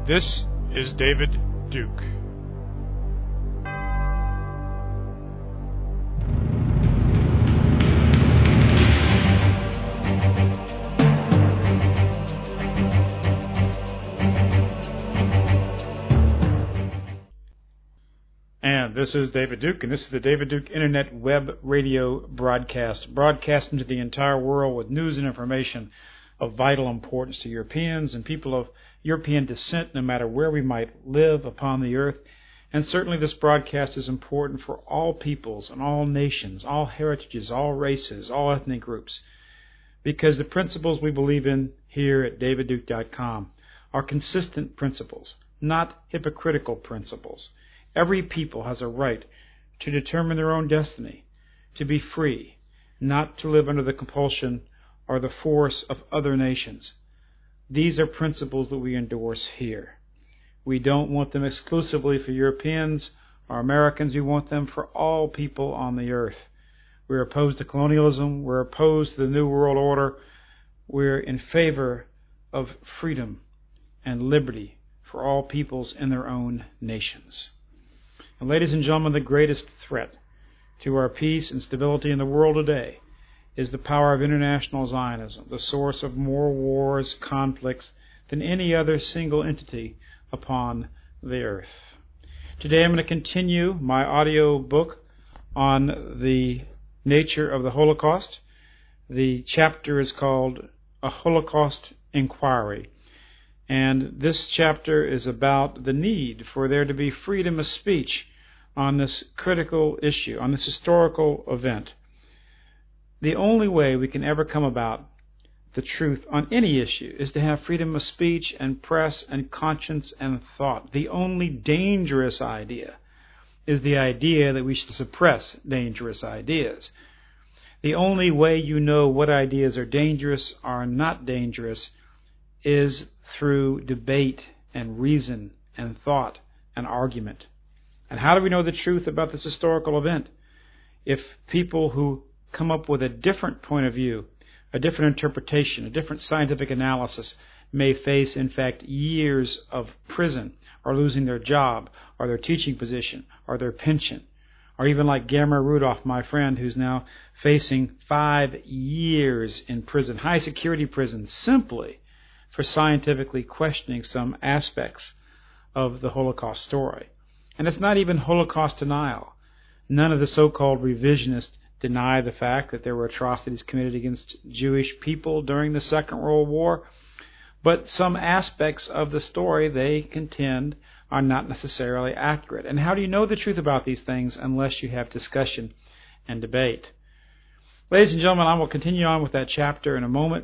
This is David Duke. And this is David Duke, and this is the David Duke Internet Web Radio broadcast, broadcasting to the entire world with news and information of vital importance to Europeans and people of European descent, no matter where we might live upon the earth. And certainly this broadcast is important for all peoples and all nations, all heritages, all races, all ethnic groups, because the principles we believe in here at davidduke.com are consistent principles, not hypocritical principles. Every people has a right to determine their own destiny, to be free, not to live under the compulsion or the force of other nations. These are principles that we endorse here. We don't want them exclusively for Europeans or Americans. We want them for all people on the earth. We're opposed to colonialism. We're opposed to the New World Order. We're in favor of freedom and liberty for all peoples in their own nations. And ladies and gentlemen, the greatest threat to our peace and stability in the world today is the power of international Zionism, the source of more wars, conflicts than any other single entity upon the earth. Today I'm going to continue my audio book on the nature of the Holocaust. The chapter is called A Holocaust Inquiry. And this chapter is about the need for there to be freedom of speech on this critical issue, on this historical event. The only way we can ever come about the truth on any issue is to have freedom of speech and press and conscience and thought. The only dangerous idea is the idea that we should suppress dangerous ideas. The only way you know what ideas are dangerous or not dangerous is through debate and reason and thought and argument. And how do we know the truth about this historical event? If people who come up with a different point of view, a different interpretation, a different scientific analysis may face, in fact, years of prison or losing their job or their teaching position or their pension, or even like Gamera Rudolph, my friend, who's now facing 5 years in prison, high security prison, simply for scientifically questioning some aspects of the Holocaust story. And it's not even Holocaust denial. None of the so-called revisionists deny the fact that there were atrocities committed against Jewish people during the Second World War, but some aspects of the story they contend are not necessarily accurate. And how do you know the truth about these things unless you have discussion and debate? Ladies and gentlemen, I will continue on with that chapter in a moment,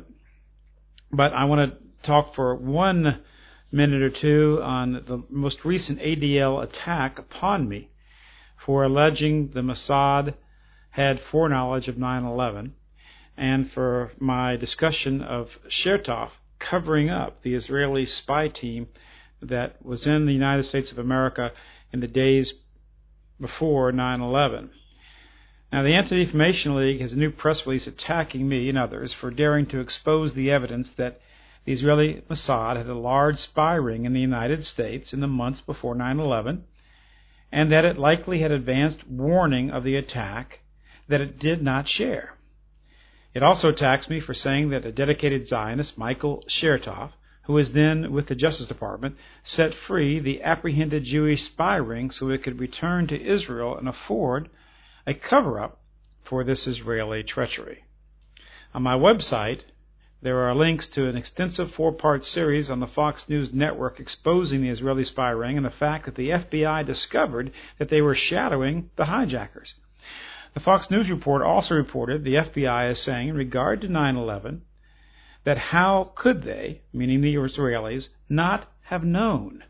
but I want to talk for 1 minute or two on the most recent ADL attack upon me for alleging the Mossad had foreknowledge of 9/11, and for my discussion of Chertoff covering up the Israeli spy team that was in the United States of America in the days before 9/11. Now, the Anti-Defamation League has a new press release attacking me and others for daring to expose the evidence that the Israeli Mossad had a large spy ring in the United States in the months before 9/11, and that it likely had advanced warning of the attack that it did not share. It also attacks me for saying that a dedicated Zionist, Michael Chertoff, who was then with the Justice Department, set free the apprehended Jewish spy ring so it could return to Israel and afford a cover-up for this Israeli treachery. On my website, there are links to an extensive 4-part series on the Fox News network exposing the Israeli spy ring and the fact that the FBI discovered that they were shadowing the hijackers. The Fox News report also reported the FBI is saying in regard to 9/11 that how could they, meaning the Israelis, not have known?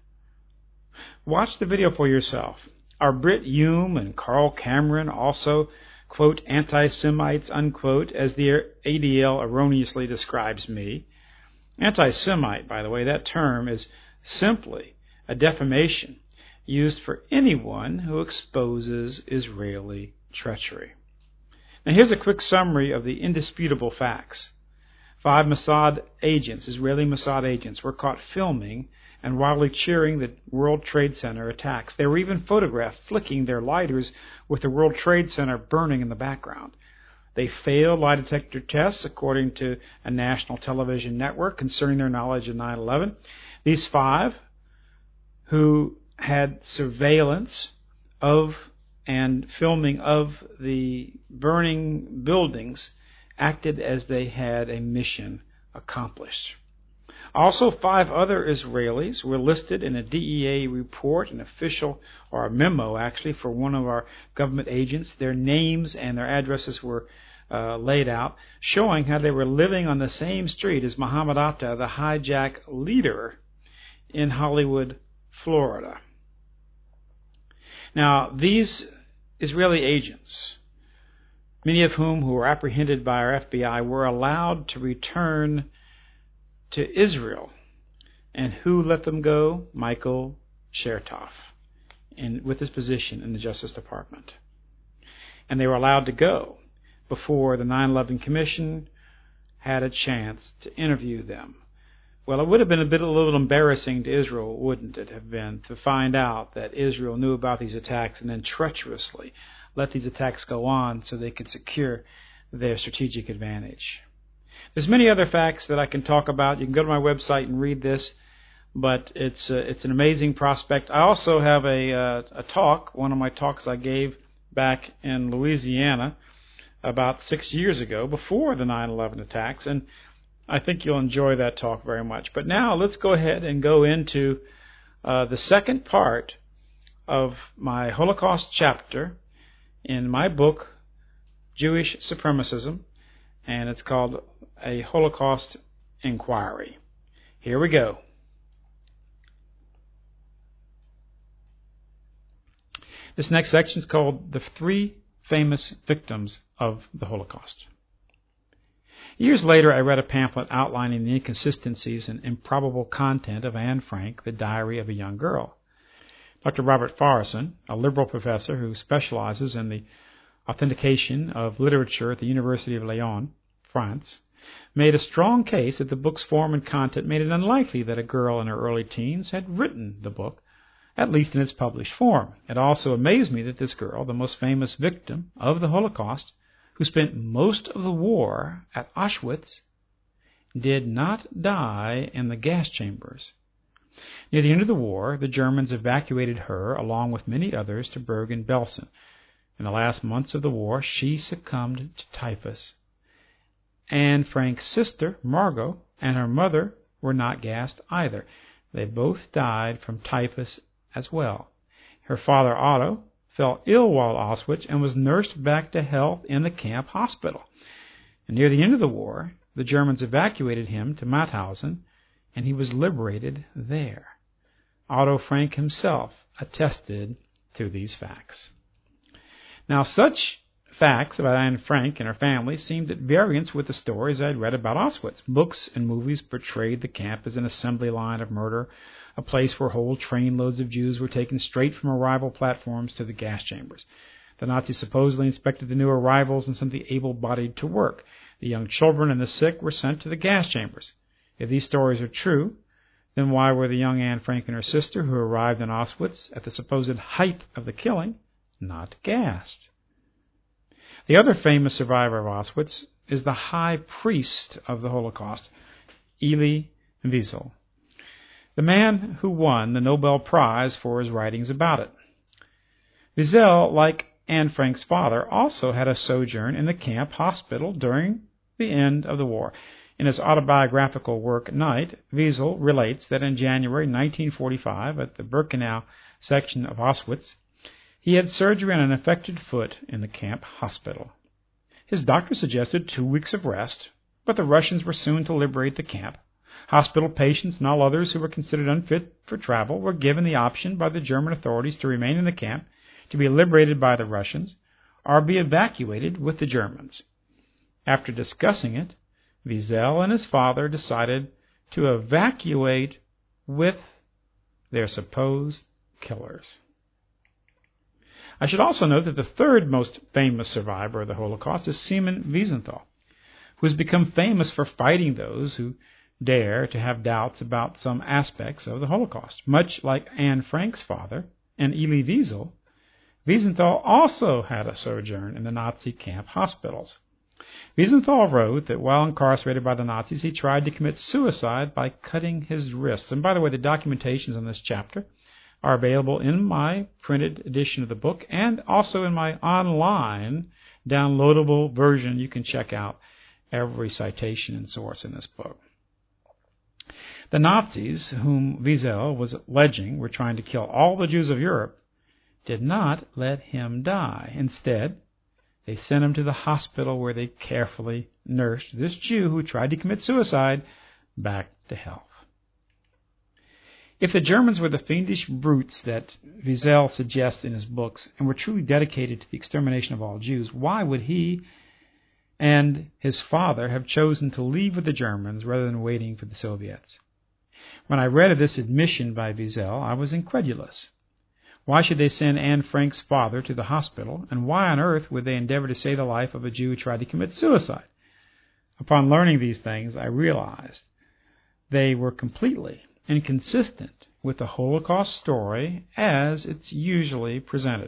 Watch the video for yourself. Are Brit Hume and Carl Cameron also, quote, anti-Semites, unquote, as the ADL erroneously describes me? Anti-Semite, by the way, that term is simply a defamation used for anyone who exposes Israeli treachery. Now here's a quick summary of the indisputable facts. 5 Mossad agents, Israeli Mossad agents, were caught filming and wildly cheering the World Trade Center attacks. They were even photographed flicking their lighters with the World Trade Center burning in the background. They failed lie detector tests, according to a national television network, concerning their knowledge of 9/11. These 5, who had surveillance of and filming of the burning buildings, acted as they had a mission accomplished. Also, 5 other Israelis were listed in a DEA report, an official, or a memo actually, for one of our government agents. Their names and their addresses were laid out, showing how they were living on the same street as Muhammad Atta, the hijack leader in Hollywood, Florida. Now, these Israeli agents, many of whom who were apprehended by our FBI, were allowed to return to Israel. And who let them go? Michael Chertoff, with his position in the Justice Department. And they were allowed to go before the 9/11 Commission had a chance to interview them. Well, it would have been a little embarrassing to Israel, wouldn't it have been, to find out that Israel knew about these attacks and then treacherously let these attacks go on so they could secure their strategic advantage. There's many other facts that I can talk about. You can go to my website and read this, but it's an amazing prospect. I also have a talk, one of my talks I gave back in Louisiana about 6 years ago, before the 9/11 attacks, and I think you'll enjoy that talk very much. But now let's go ahead and go into the second part of my Holocaust chapter in my book, Jewish Supremacism, and it's called A Holocaust Inquiry. Here we go. This next section is called The 3 Famous Victims of the Holocaust. Years later, I read a pamphlet outlining the inconsistencies and improbable content of Anne Frank, The Diary of a Young Girl. Dr. Robert Farrison, a liberal professor who specializes in the authentication of literature at the University of Lyon, France, made a strong case that the book's form and content made it unlikely that a girl in her early teens had written the book, at least in its published form. It also amazed me that this girl, the most famous victim of the Holocaust, who spent most of the war at Auschwitz, did not die in the gas chambers. Near the end of the war, the Germans evacuated her, along with many others, to Bergen-Belsen. In the last months of the war, she succumbed to typhus. Anne Frank's sister, Margot, and her mother were not gassed either. They both died from typhus as well. Her father, Otto, fell ill while at Auschwitz and was nursed back to health in the camp hospital. And near the end of the war, the Germans evacuated him to Mauthausen, and he was liberated there. Otto Frank himself attested to these facts. Now, such facts about Anne Frank and her family seemed at variance with the stories I had read about Auschwitz. Books and movies portrayed the camp as an assembly line of murder, a place where whole trainloads of Jews were taken straight from arrival platforms to the gas chambers. The Nazis supposedly inspected the new arrivals and sent the able-bodied to work. The young children and the sick were sent to the gas chambers. If these stories are true, then why were the young Anne Frank and her sister, who arrived in Auschwitz at the supposed height of the killing, not gassed? The other famous survivor of Auschwitz is the high priest of the Holocaust, Elie Wiesel, the man who won the Nobel Prize for his writings about it. Wiesel, like Anne Frank's father, also had a sojourn in the camp hospital during the end of the war. In his autobiographical work, Night, Wiesel relates that in January 1945, at the Birkenau section of Auschwitz, he had surgery on an affected foot in the camp hospital. His doctor suggested 2 weeks of rest, but the Russians were soon to liberate the camp. Hospital patients and all others who were considered unfit for travel were given the option by the German authorities to remain in the camp, to be liberated by the Russians, or be evacuated with the Germans. After discussing it, Wiesel and his father decided to evacuate with their supposed killers. I should also note that the third most famous survivor of the Holocaust is Simon Wiesenthal, who has become famous for fighting those who dare to have doubts about some aspects of the Holocaust. Much like Anne Frank's father and Elie Wiesel, Wiesenthal also had a sojourn in the Nazi camp hospitals. Wiesenthal wrote that while incarcerated by the Nazis, he tried to commit suicide by cutting his wrists. And by the way, the documentations on this chapter are available in my printed edition of the book and also in my online downloadable version. You can check out every citation and source in this book. The Nazis, whom Wiesel was alleging were trying to kill all the Jews of Europe, did not let him die. Instead, they sent him to the hospital where they carefully nursed this Jew who tried to commit suicide back to health. If the Germans were the fiendish brutes that Wiesel suggests in his books and were truly dedicated to the extermination of all Jews, why would he and his father have chosen to leave with the Germans rather than waiting for the Soviets? When I read of this admission by Wiesel, I was incredulous. Why should they send Anne Frank's father to the hospital, and why on earth would they endeavor to save the life of a Jew who tried to commit suicide? Upon learning these things, I realized they were completely inconsistent with the Holocaust story as it's usually presented.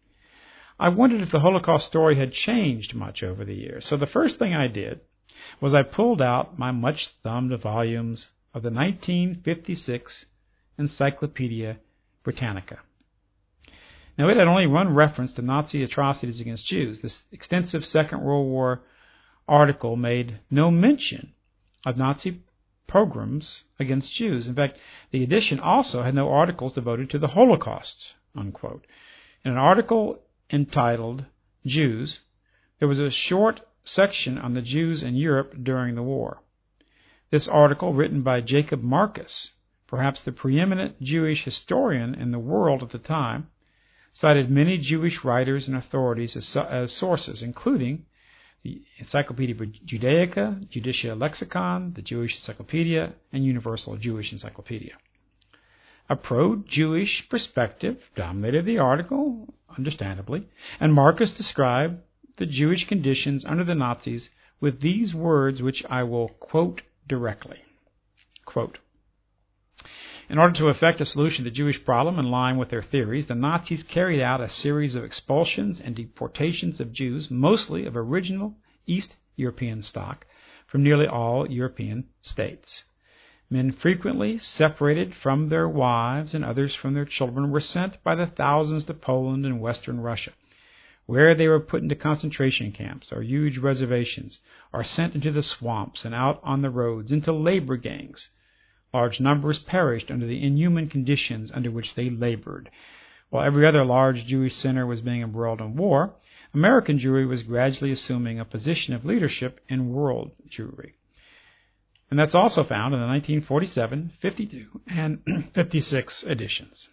I wondered if the Holocaust story had changed much over the years, so the first thing I did was I pulled out my much-thumbed volumes of the 1956 Encyclopedia Britannica. Now, it had only one reference to Nazi atrocities against Jews. This extensive Second World War article made no mention of Nazi pogroms against Jews. In fact, the edition also had no articles devoted to the Holocaust, unquote. In an article entitled Jews, there was a short section on the Jews in Europe during the war. This article, written by Jacob Marcus, perhaps the preeminent Jewish historian in the world at the time, cited many Jewish writers and authorities as sources, including the Encyclopedia Judaica, Judicia Lexicon, the Jewish Encyclopedia, and Universal Jewish Encyclopedia. A pro-Jewish perspective dominated the article, understandably, and Marcus described the Jewish conditions under the Nazis with these words, which I will quote directly. Quote, "In order to effect a solution to the Jewish problem in line with their theories, the Nazis carried out a series of expulsions and deportations of Jews, mostly of original East European stock, from nearly all European states. Men frequently separated from their wives and others from their children were sent by the thousands to Poland and Western Russia, where they were put into concentration camps or huge reservations, or sent into the swamps and out on the roads, into labor gangs. Large numbers perished under the inhuman conditions under which they labored. While every other large Jewish center was being embroiled in war, American Jewry was gradually assuming a position of leadership in world Jewry." And that's also found in the 1947, 52, and 56 editions.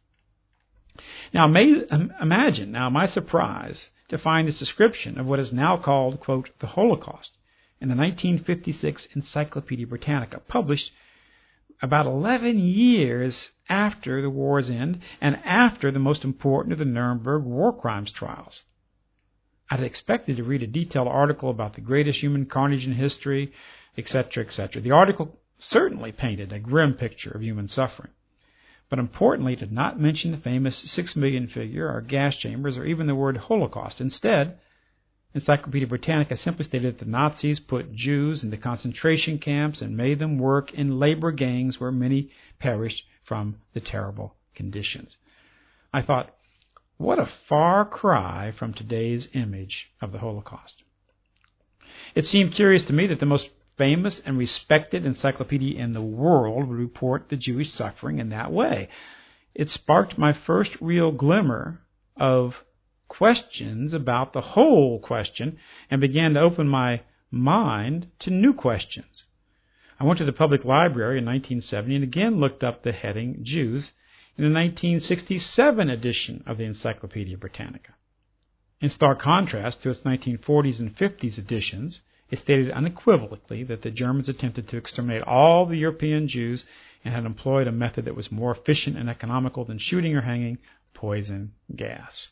Now, imagine my surprise to find this description of what is now called, quote, the Holocaust in the 1956 Encyclopedia Britannica, published about 11 years after the war's end and after the most important of the Nuremberg war crimes trials. I'd expected to read a detailed article about the greatest human carnage in history, etc., etc. The article certainly painted a grim picture of human suffering, but importantly, it did not mention the famous 6 million figure or gas chambers or even the word Holocaust. Instead, Encyclopedia Britannica simply stated that the Nazis put Jews into concentration camps and made them work in labor gangs where many perished from the terrible conditions. I thought, what a far cry from today's image of the Holocaust. It seemed curious to me that the most famous and respected encyclopedia in the world would report the Jewish suffering in that way. It sparked my first real glimmer of questions about the whole question and began to open my mind to new questions. I went to the public library in 1970 and again looked up the heading Jews in the 1967 edition of the Encyclopedia Britannica. In stark contrast to its 1940s and 50s editions, it stated unequivocally that the Germans attempted to exterminate all the European Jews and had employed a method that was more efficient and economical than shooting or hanging, poison gas.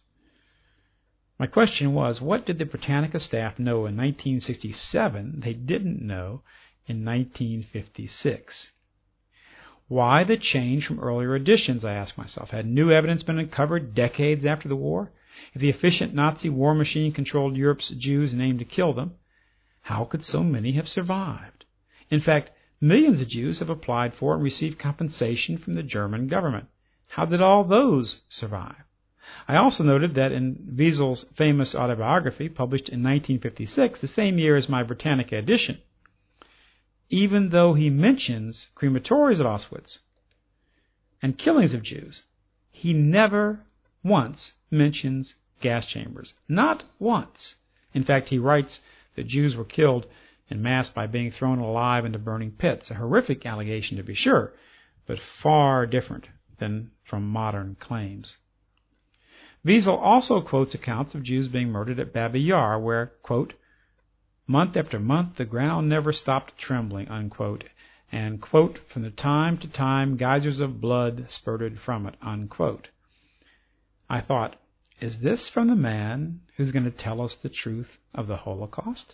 My question was, what did the Britannica staff know in 1967 they didn't know in 1956. Why the change from earlier editions, I asked myself? Had new evidence been uncovered decades after the war? If the efficient Nazi war machine controlled Europe's Jews and aimed to kill them, how could so many have survived? In fact, millions of Jews have applied for and received compensation from the German government. How did all those survive? I also noted that in Wiesel's famous autobiography, published in 1956, the same year as my Britannica edition, even though he mentions crematories at Auschwitz and killings of Jews, he never once mentions gas chambers. Not once. In fact, he writes that Jews were killed en masse by being thrown alive into burning pits. A horrific allegation, to be sure, but far different than from modern claims. Wiesel also quotes accounts of Jews being murdered at Babi Yar, where, quote, month after month the ground never stopped trembling, unquote, and, quote, from the time to time geysers of blood spurted from it, unquote. I thought, is this from the man who's going to tell us the truth of the Holocaust?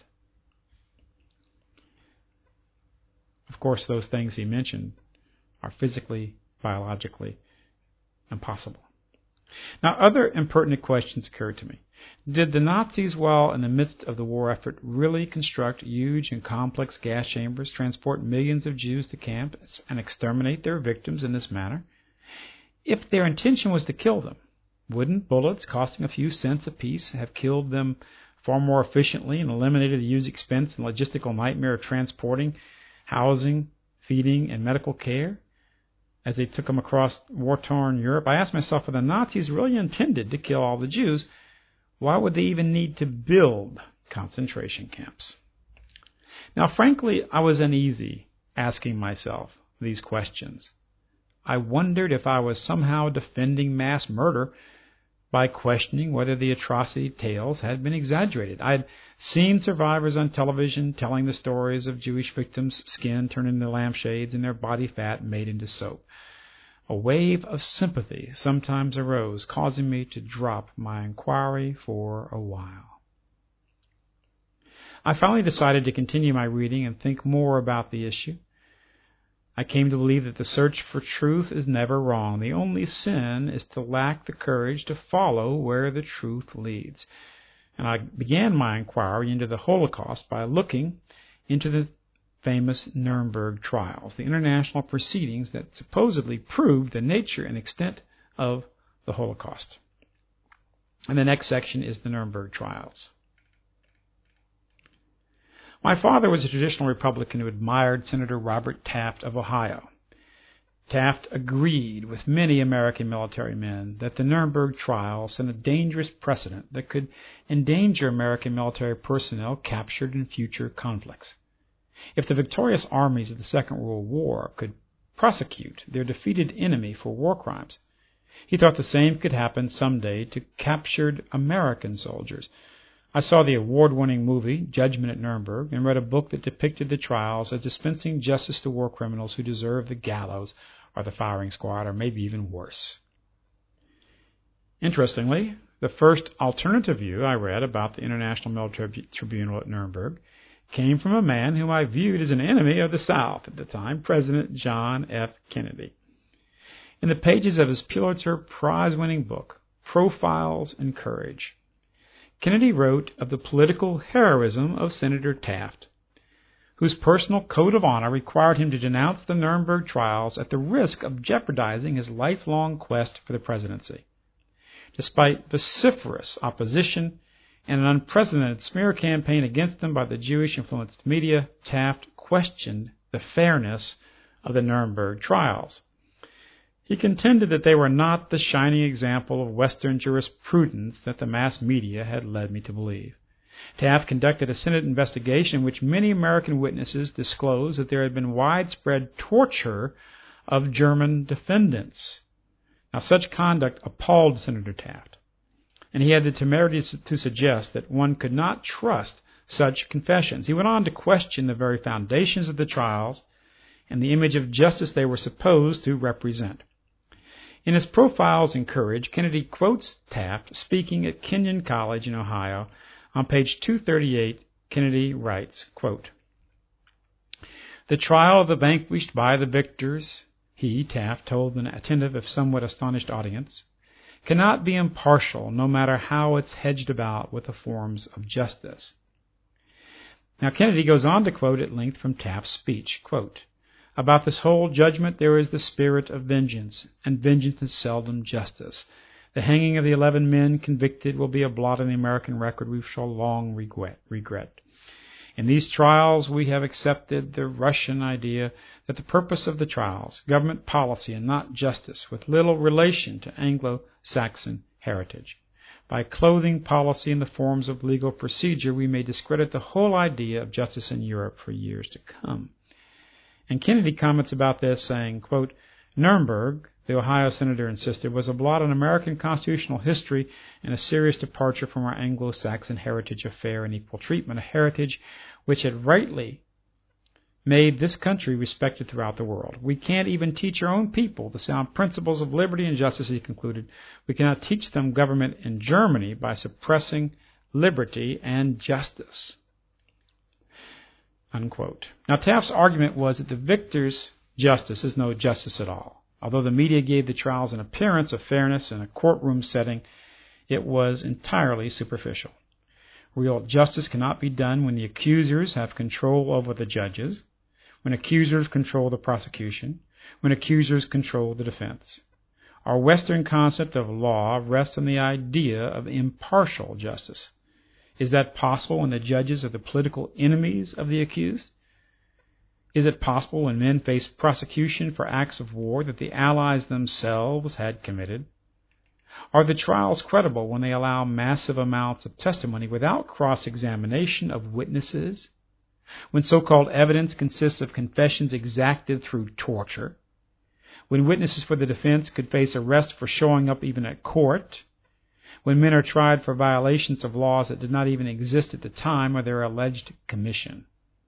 Of course, those things he mentioned are physically, biologically impossible. Now, other impertinent questions occurred to me. Did the Nazis, while in the midst of the war effort, really construct huge and complex gas chambers, transport millions of Jews to camps, and exterminate their victims in this manner? If their intention was to kill them, wouldn't bullets costing a few cents apiece have killed them far more efficiently and eliminated the huge expense and logistical nightmare of transporting, housing, feeding, and medical care as they took them across war-torn Europe? I asked myself, if the Nazis really intended to kill all the Jews, why would they even need to build concentration camps? Now, frankly, I was uneasy asking myself these questions. I wondered if I was somehow defending mass murder by questioning whether the atrocity tales had been exaggerated. I had seen survivors on television telling the stories of Jewish victims' skin turned into lampshades and their body fat made into soap. A wave of sympathy sometimes arose, causing me to drop my inquiry for a while. I finally decided to continue my reading and think more about the issue. I came to believe that the search for truth is never wrong. The only sin is to lack the courage to follow where the truth leads. And I began my inquiry into the Holocaust by looking into the famous Nuremberg trials, the international proceedings that supposedly proved the nature and extent of the Holocaust. And the next section is the Nuremberg trials. My father was a traditional Republican who admired Senator Robert Taft of Ohio. Taft agreed with many American military men that the Nuremberg trial set a dangerous precedent that could endanger American military personnel captured in future conflicts. If the victorious armies of the Second World War could prosecute their defeated enemy for war crimes, he thought the same could happen someday to captured American soldiers. I saw the award-winning movie, Judgment at Nuremberg, and read a book that depicted the trials as dispensing justice to war criminals who deserve the gallows or the firing squad, or maybe even worse. Interestingly, the first alternative view I read about the International Military Tribunal at Nuremberg came from a man whom I viewed as an enemy of the South at the time, President John F. Kennedy. In the pages of his Pulitzer Prize-winning book, Profiles in Courage, Kennedy wrote of the political heroism of Senator Taft, whose personal code of honor required him to denounce the Nuremberg trials at the risk of jeopardizing his lifelong quest for the presidency. Despite vociferous opposition and an unprecedented smear campaign against them by the Jewish-influenced media, Taft questioned the fairness of the Nuremberg trials. He contended that they were not the shining example of Western jurisprudence that the mass media had led me to believe. Taft conducted a Senate investigation in which many American witnesses disclosed that there had been widespread torture of German defendants. Now, such conduct appalled Senator Taft, and he had the temerity to suggest that one could not trust such confessions. He went on to question the very foundations of the trials and the image of justice they were supposed to represent. In his Profiles in Courage, Kennedy quotes Taft speaking at Kenyon College in Ohio. On page 238, Kennedy writes, quote, The trial of the vanquished by the victors, he, Taft, told an attentive if somewhat astonished audience, cannot be impartial no matter how it's hedged about with the forms of justice. Now Kennedy goes on to quote at length from Taft's speech, quote, about this whole judgment there is the spirit of vengeance, and vengeance is seldom justice. The hanging of the 11 men convicted will be a blot on the American record we shall long regret. In these trials, we have accepted the Russian idea that the purpose of the trials, government policy and not justice, with little relation to Anglo-Saxon heritage. By clothing policy in the forms of legal procedure, we may discredit the whole idea of justice in Europe for years to come. And Kennedy comments about this saying, quote, Nuremberg, the Ohio senator insisted, was a blot on American constitutional history and a serious departure from our Anglo-Saxon heritage of fair and equal treatment, a heritage which had rightly made this country respected throughout the world. We can't even teach our own people the sound principles of liberty and justice, he concluded. We cannot teach them government in Germany by suppressing liberty and justice. Unquote. Now, Taft's argument was that the victor's justice is no justice at all. Although the media gave the trials an appearance of fairness in a courtroom setting, it was entirely superficial. Real justice cannot be done when the accusers have control over the judges, when accusers control the prosecution, when accusers control the defense. Our Western concept of law rests on the idea of impartial justice. Is that possible when the judges are the political enemies of the accused? Is it possible when men face prosecution for acts of war that the Allies themselves had committed? Are the trials credible when they allow massive amounts of testimony without cross-examination of witnesses? When so-called evidence consists of confessions exacted through torture? When witnesses for the defense could face arrest for showing up even at court? When men are tried for violations of laws that did not even exist at the time of their alleged commission?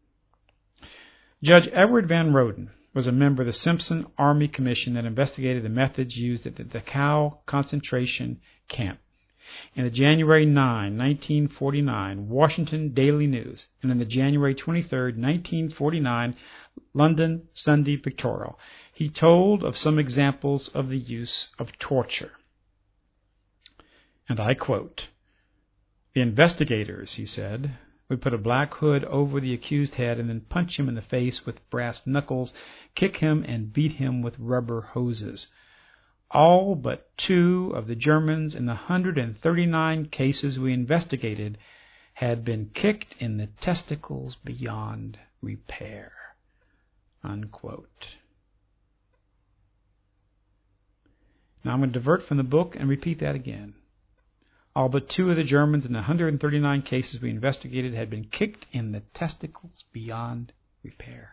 Judge Edward Van Roden was a member of the Simpson Army Commission that investigated the methods used at the Dachau concentration camp. In the January 9, 1949, Washington Daily News, and in the January 23, 1949, London Sunday Pictorial, he told of some examples of the use of torture. And I quote, "The investigators," he said, "would put a black hood over the accused's head and then punch him in the face with brass knuckles, kick him, and beat him with rubber hoses. All but 2 of the Germans in the 139 cases we investigated had been kicked in the testicles beyond repair." Unquote. Now I'm going to divert from the book and repeat that again. All but 2 of the Germans in the 139 cases we investigated had been kicked in the testicles beyond repair.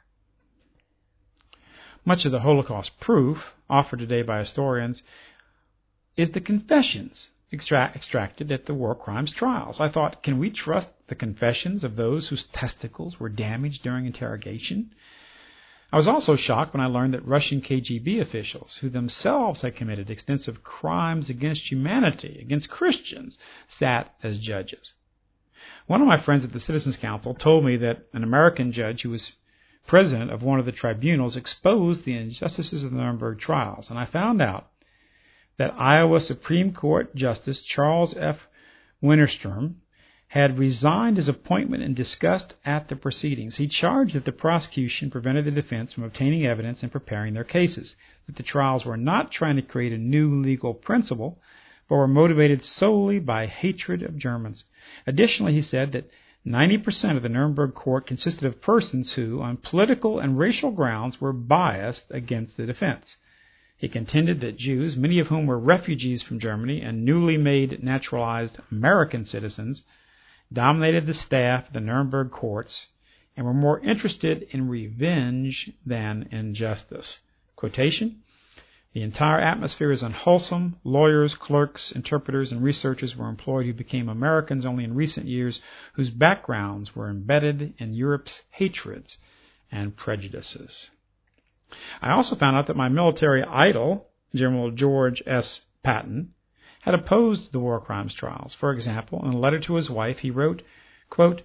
Much of the Holocaust proof offered today by historians is the confessions extracted at the war crimes trials. I thought, can we trust the confessions of those whose testicles were damaged during interrogation? I was also shocked when I learned that Russian KGB officials, who themselves had committed extensive crimes against humanity, against Christians, sat as judges. One of my friends at the Citizens Council told me that an American judge who was president of one of the tribunals exposed the injustices of the Nuremberg trials, and I found out that Iowa Supreme Court Justice Charles F. Winterstrom had resigned his appointment in disgust at the proceedings. He charged that the prosecution prevented the defense from obtaining evidence and preparing their cases, that the trials were not trying to create a new legal principle, but were motivated solely by hatred of Germans. Additionally, he said that 90% of the Nuremberg court consisted of persons who, on political and racial grounds, were biased against the defense. He contended that Jews, many of whom were refugees from Germany and newly made naturalized American citizens, dominated the staff of the Nuremberg courts and were more interested in revenge than in justice. Quotation, "The entire atmosphere is unwholesome. Lawyers, clerks, interpreters, and researchers were employed who became Americans only in recent years, whose backgrounds were embedded in Europe's hatreds and prejudices." I also found out that my military idol, General George S. Patton, had opposed the war crimes trials. For example, in a letter to his wife, he wrote, quote,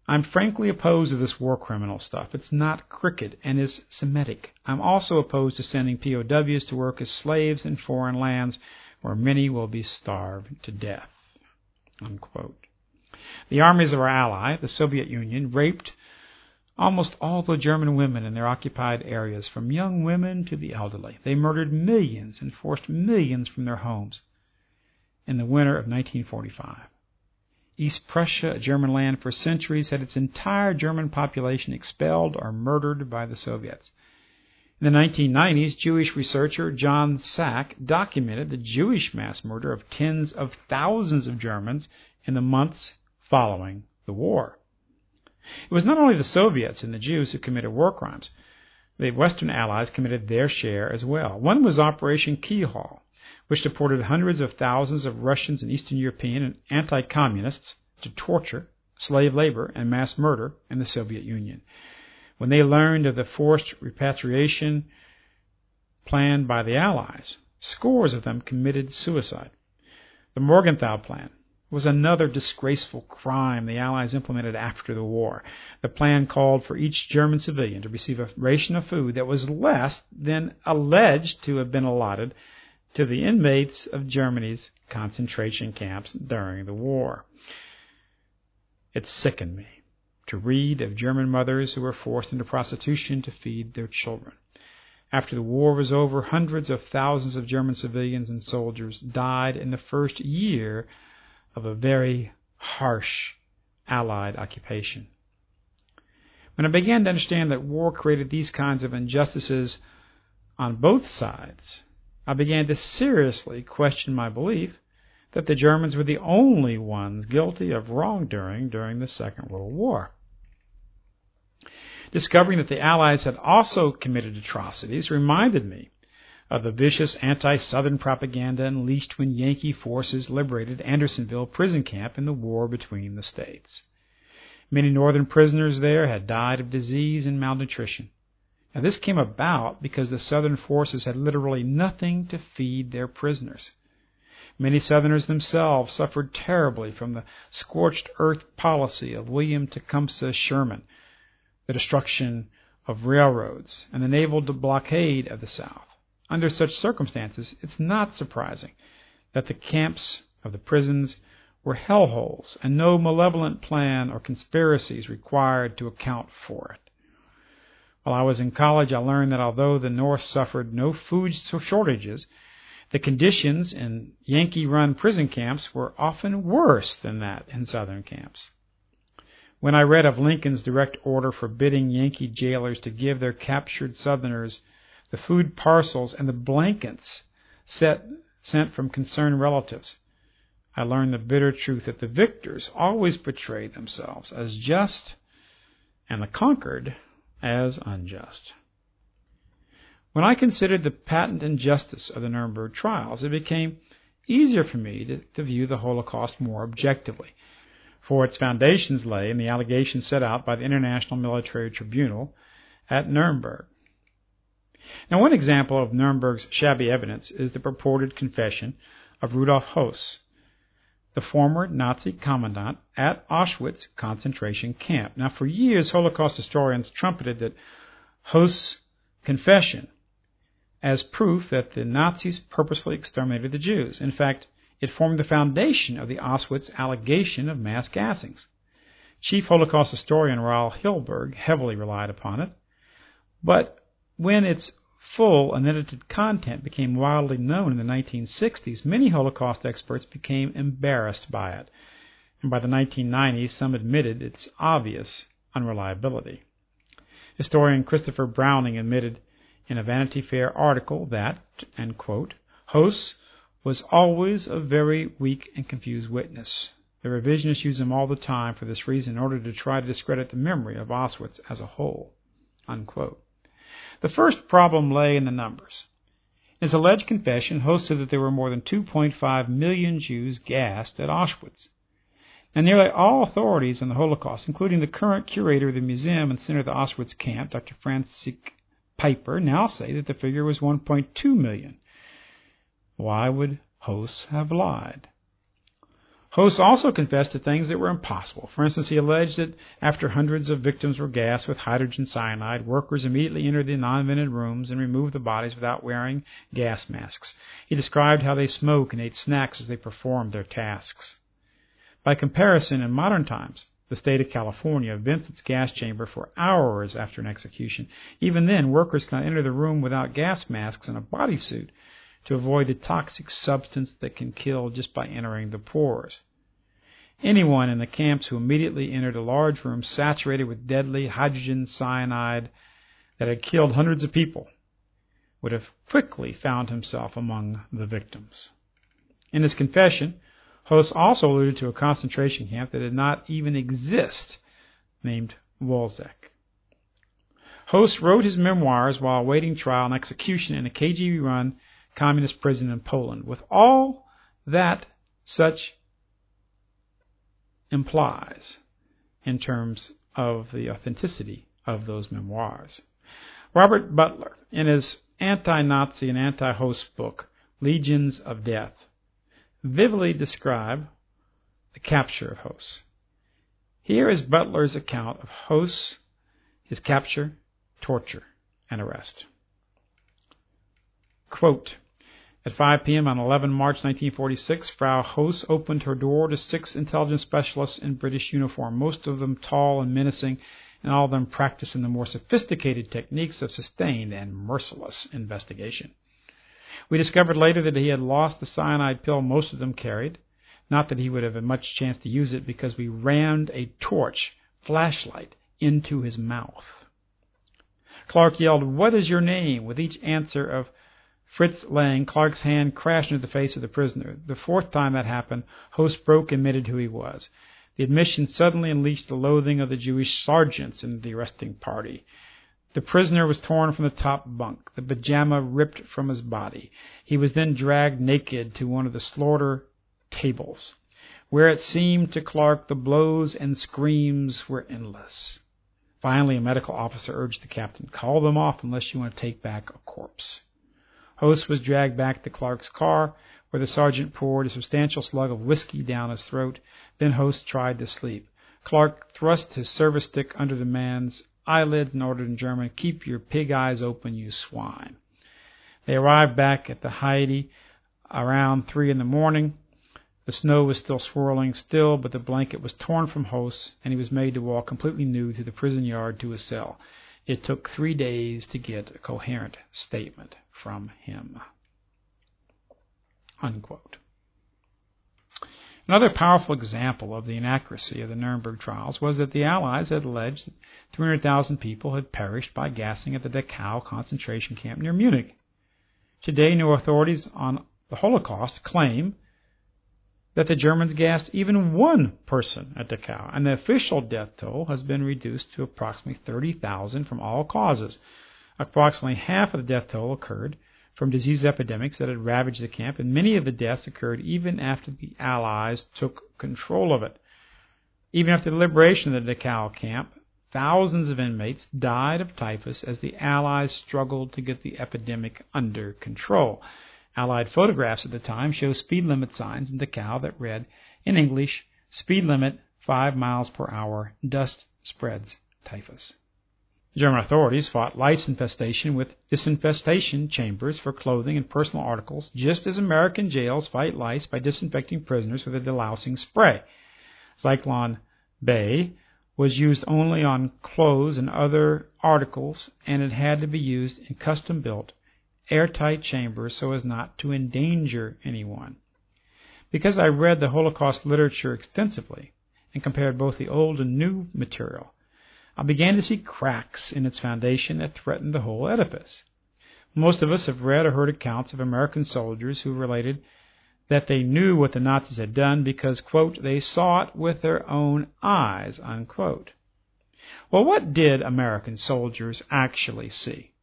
I'm frankly opposed to this war criminal stuff. It's not cricket and is Semitic. I'm also opposed to sending POWs to work as slaves in foreign lands where many will be starved to death." Unquote. The armies of our ally, the Soviet Union, raped almost all the German women in their occupied areas, from young women to the elderly. They murdered millions and forced millions from their homes in the winter of 1945. East Prussia, a German land for centuries, had its entire German population expelled or murdered by the Soviets. In the 1990s, Jewish researcher John Sack documented the Jewish mass murder of tens of thousands of Germans in the months following the war. It was not only the Soviets and the Jews who committed war crimes. The Western Allies committed their share as well. One was Operation Keyhole, which deported hundreds of thousands of Russians and Eastern European and anti-communists to torture, slave labor, and mass murder in the Soviet Union. When they learned of the forced repatriation planned by the Allies, scores of them committed suicide. The Morgenthau Plan was another disgraceful crime the Allies implemented after the war. The plan called for each German civilian to receive a ration of food that was less than alleged to have been allotted to the inmates of Germany's concentration camps during the war. It sickened me to read of German mothers who were forced into prostitution to feed their children. After the war was over, hundreds of thousands of German civilians and soldiers died in the first year of a very harsh Allied occupation. When I began to understand that war created these kinds of injustices on both sides, I began to seriously question my belief that the Germans were the only ones guilty of wrongdoing during the Second World War. Discovering that the Allies had also committed atrocities reminded me of the vicious anti-Southern propaganda unleashed when Yankee forces liberated Andersonville prison camp in the war between the states. Many Northern prisoners there had died of disease and malnutrition. Now, this came about because the Southern forces had literally nothing to feed their prisoners. Many Southerners themselves suffered terribly from the scorched earth policy of William Tecumseh Sherman, the destruction of railroads, and the naval blockade of the South. Under such circumstances, it's not surprising that the camps of the prisons were hellholes and no malevolent plan or conspiracies required to account for it. While I was in college, I learned that although the North suffered no food shortages, the conditions in Yankee-run prison camps were often worse than that in Southern camps. When I read of Lincoln's direct order forbidding Yankee jailers to give their captured Southerners the food parcels and the blankets sent from concerned relatives, I learned the bitter truth that the victors always portray themselves as just and the conquered as unjust. When I considered the patent injustice of the Nuremberg trials, it became easier for me to view the Holocaust more objectively, for its foundations lay in the allegations set out by the International Military Tribunal at Nuremberg. Now, one example of Nuremberg's shabby evidence is the purported confession of Rudolf Höss, the former Nazi commandant at Auschwitz concentration camp. Now, for years, Holocaust historians trumpeted that Höss' confession as proof that the Nazis purposely exterminated the Jews. In fact, it formed the foundation of the Auschwitz allegation of mass gassings. Chief Holocaust historian Raoul Hilberg heavily relied upon it, but when its full unedited content became widely known in the 1960s, many Holocaust experts became embarrassed by it, and by the 1990s, some admitted its obvious unreliability. Historian Christopher Browning admitted in a Vanity Fair article that, and quote, Höss was always a very weak and confused witness. The revisionists use him all the time for this reason in order to try to discredit the memory of Auschwitz as a whole, unquote. The first problem lay in the numbers. In his alleged confession, Höss said that there were more than 2.5 million Jews gassed at Auschwitz. And nearly all authorities on the Holocaust, including the current curator of the museum and center of the Auschwitz camp, Dr. Francis Piper, now say that the figure was 1.2 million. Why would Höss have lied? Host also confessed to things that were impossible. For instance, he alleged that after hundreds of victims were gassed with hydrogen cyanide, workers immediately entered the non-vented rooms and removed the bodies without wearing gas masks. He described how they smoked and ate snacks as they performed their tasks. By comparison, in modern times, the state of California vents its gas chamber for hours after an execution. Even then, workers can enter the room without gas masks and a bodysuit to avoid the toxic substance that can kill just by entering the pores. Anyone in the camps who immediately entered a large room saturated with deadly hydrogen cyanide that had killed hundreds of people would have quickly found himself among the victims. In his confession, Host also alluded to a concentration camp that did not even exist, named Wolzek. Host wrote his memoirs while awaiting trial and execution in a KGB-run communist prison in Poland, with all that such implies in terms of the authenticity of those memoirs. Robert Butler, in his anti-Nazi and anti-Host book, Legions of Death, vividly describe the capture of Host. Here is Butler's account of Host, his capture, torture, and arrest. Quote, at 5 p.m. on 11 March 1946, Frau Host opened her door to 6 intelligence specialists in British uniform, most of them tall and menacing, and all of them practicing the more sophisticated techniques of sustained and merciless investigation. We discovered later that he had lost the cyanide pill most of them carried, not that he would have had much chance to use it because we rammed a torch, flashlight, into his mouth. Clark yelled, "What is your name?" With each answer of Fritz Lang, Clark's hand crashed into the face of the prisoner. The 4th time that happened, Host broke and admitted who he was. The admission suddenly unleashed the loathing of the Jewish sergeants in the arresting party. The prisoner was torn from the top bunk, the pajama ripped from his body. He was then dragged naked to one of the slaughter tables, where it seemed to Clark the blows and screams were endless. Finally, a medical officer urged the captain, "Call them off unless you want to take back a corpse." Host was dragged back to Clark's car, where the sergeant poured a substantial slug of whiskey down his throat. Then Host tried to sleep. Clark thrust his service stick under the man's eyelids and ordered in German, "Keep your pig eyes open, you swine." They arrived back at the Heidi around 3 in the morning. The snow was still swirling still, but the blanket was torn from Host, and he was made to walk completely nude through the prison yard to his cell. It took 3 days to get a coherent statement from him. Unquote. Another powerful example of the inaccuracy of the Nuremberg trials was that the Allies had alleged that 300,000 people had perished by gassing at the Dachau concentration camp near Munich. Today, new authorities on the Holocaust claim that the Germans gassed even 1 person at Dachau, and the official death toll has been reduced to approximately 30,000 from all causes. Approximately half of the death toll occurred from disease epidemics that had ravaged the camp, and many of the deaths occurred even after the Allies took control of it. Even after the liberation of the Dachau camp, thousands of inmates died of typhus as the Allies struggled to get the epidemic under control. Allied photographs at the time show speed limit signs in Dachau that read, in English, "Speed limit 5 miles per hour, dust spreads typhus." German authorities fought lice infestation with disinfestation chambers for clothing and personal articles, just as American jails fight lice by disinfecting prisoners with a delousing spray. Zyklon B was used only on clothes and other articles, and it had to be used in custom-built, airtight chambers so as not to endanger anyone. Because I read the Holocaust literature extensively and compared both the old and new material, I began to see cracks in its foundation that threatened the whole edifice. Most of us have read or heard accounts of American soldiers who related that they knew what the Nazis had done because, quote, they saw it with their own eyes, unquote. Well, what did American soldiers actually see?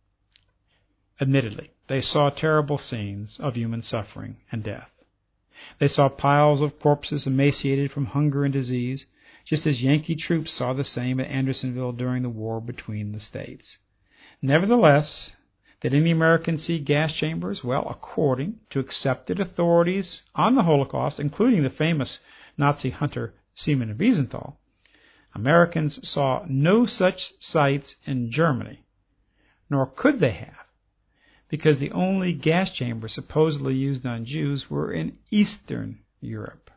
Admittedly, they saw terrible scenes of human suffering and death. They saw piles of corpses emaciated from hunger and disease, just as Yankee troops saw the same at Andersonville during the war between the states. Nevertheless, did any Americans see gas chambers? Well, according to accepted authorities on the Holocaust, including the famous Nazi hunter Simon Wiesenthal, Americans saw no such sights in Germany, nor could they have, because the only gas chambers supposedly used on Jews were in Eastern Europe.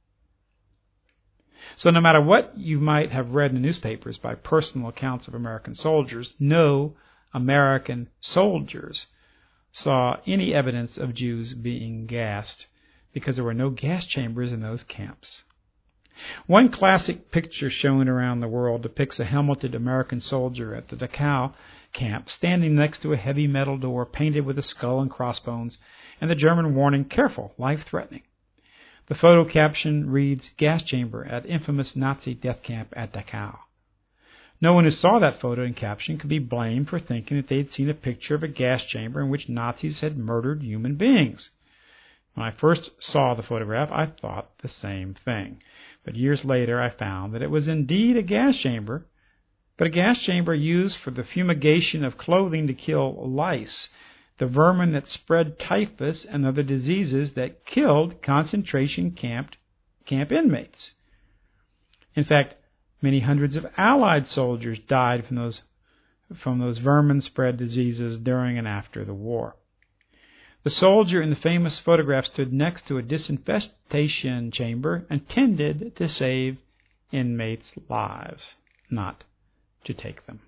So no matter what you might have read in the newspapers by personal accounts of American soldiers, no American soldiers saw any evidence of Jews being gassed, because there were no gas chambers in those camps. One classic picture shown around the world depicts a helmeted American soldier at the Dachau camp standing next to a heavy metal door painted with a skull and crossbones and the German warning, "Careful, life-threatening." The photo caption reads, "Gas chamber at infamous Nazi death camp at Dachau." No one who saw that photo and caption could be blamed for thinking that they had seen a picture of a gas chamber in which Nazis had murdered human beings. When I first saw the photograph, I thought the same thing. But years later, I found that it was indeed a gas chamber, but a gas chamber used for the fumigation of clothing to kill lice, the vermin that spread typhus and other diseases that killed concentration camp inmates. In fact, many hundreds of Allied soldiers died from those vermin-spread diseases during and after the war. The soldier in the famous photograph stood next to a disinfestation chamber intended to save inmates' lives, not to take them.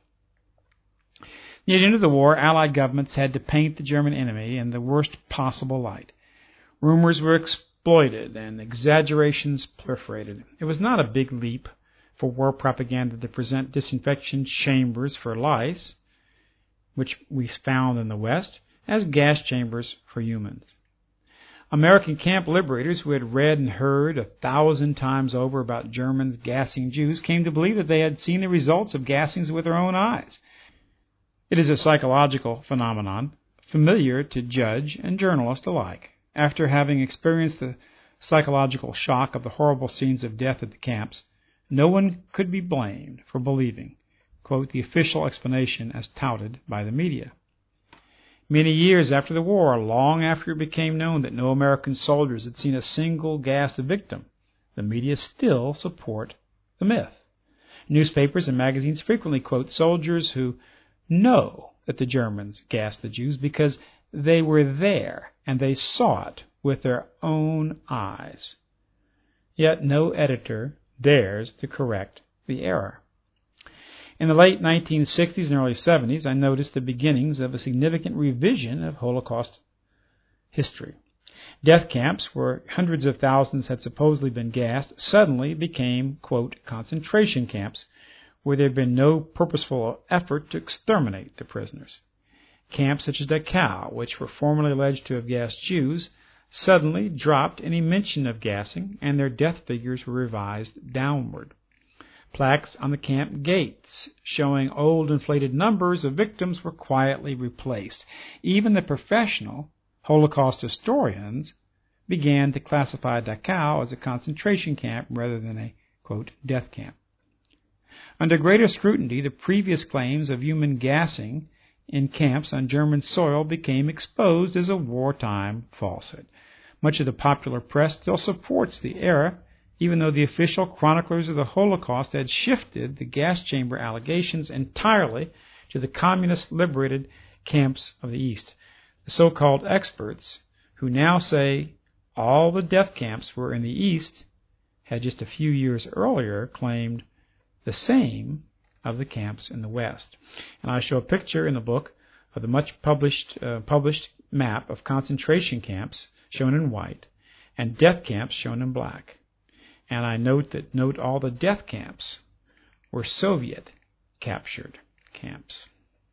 Near the end of the war, Allied governments had to paint the German enemy in the worst possible light. Rumors were exploited and exaggerations proliferated. It was not a big leap for war propaganda to present disinfection chambers for lice, which we found in the West, as gas chambers for humans. American camp liberators who had read and heard 1,000 times over about Germans gassing Jews came to believe that they had seen the results of gassings with their own eyes. It is a psychological phenomenon familiar to judge and journalist alike. After having experienced the psychological shock of the horrible scenes of death at the camps, no one could be blamed for believing, quote, the official explanation as touted by the media. Many years after the war, long after it became known that no American soldiers had seen a single gassed victim, the media still support the myth. Newspapers and magazines frequently quote soldiers who know that the Germans gassed the Jews because they were there and they saw it with their own eyes. Yet no editor dares to correct the error. In the late 1960s and early 70s, I noticed the beginnings of a significant revision of Holocaust history. Death camps, where hundreds of thousands had supposedly been gassed, suddenly became, quote, concentration camps, where there had been no purposeful effort to exterminate the prisoners. Camps such as Dachau, which were formerly alleged to have gassed Jews, suddenly dropped any mention of gassing, and their death figures were revised downward. Plaques on the camp gates showing old inflated numbers of victims were quietly replaced. Even the professional Holocaust historians began to classify Dachau as a concentration camp rather than a, quote, death camp. Under greater scrutiny, the previous claims of human gassing in camps on German soil became exposed as a wartime falsehood. Much of the popular press still supports the error, even though the official chroniclers of the Holocaust had shifted the gas chamber allegations entirely to the communist-liberated camps of the East. The so-called experts, who now say all the death camps were in the East, had just a few years earlier claimed the same of the camps in the West. And I show a picture in the book of the much published map of concentration camps shown in white and death camps shown in black. And I note all the death camps were Soviet-captured camps.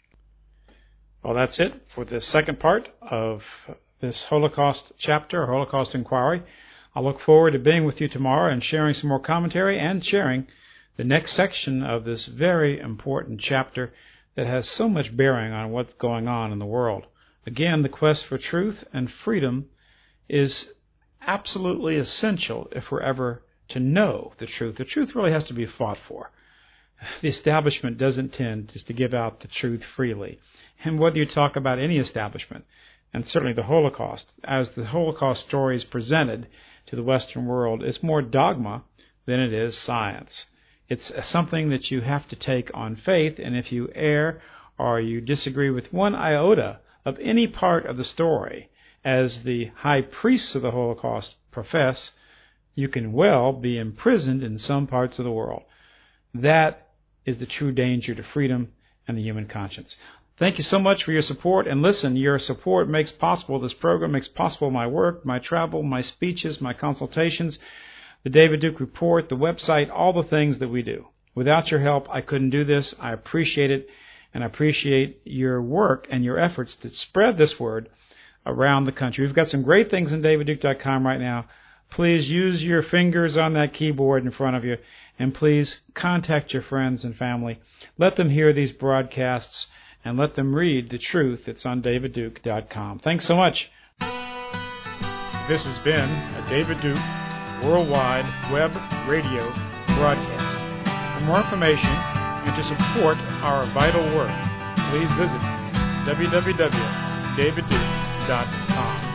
Well, that's it for the second part of this Holocaust chapter, or Holocaust Inquiry. I look forward to being with you tomorrow and sharing some more commentary and sharing the next section of this very important chapter that has so much bearing on what's going on in the world. Again, the quest for truth and freedom is absolutely essential if we're ever to know the truth. The truth really has to be fought for. The establishment doesn't tend just to give out the truth freely. And whether you talk about any establishment, and certainly the Holocaust, as the Holocaust story is presented, to the Western world is more dogma than it is science. It's something that you have to take on faith, and if you err or you disagree with one iota of any part of the story, as the high priests of the Holocaust profess, you can well be imprisoned in some parts of the world. That is the true danger to freedom and the human conscience. Thank you so much for your support. And listen, your support makes possible this program, makes possible my work, my travel, my speeches, my consultations, the David Duke Report, the website, all the things that we do. Without your help, I couldn't do this. I appreciate it, and I appreciate your work and your efforts to spread this word around the country. We've got some great things on davidduke.com right now. Please use your fingers on that keyboard in front of you, and please contact your friends and family. Let them hear these broadcasts, and let them read the truth that's on davidduke.com. Thanks so much. This has been a David Duke Worldwide Web Radio broadcast. For more information and to support our vital work, please visit www.davidduke.com.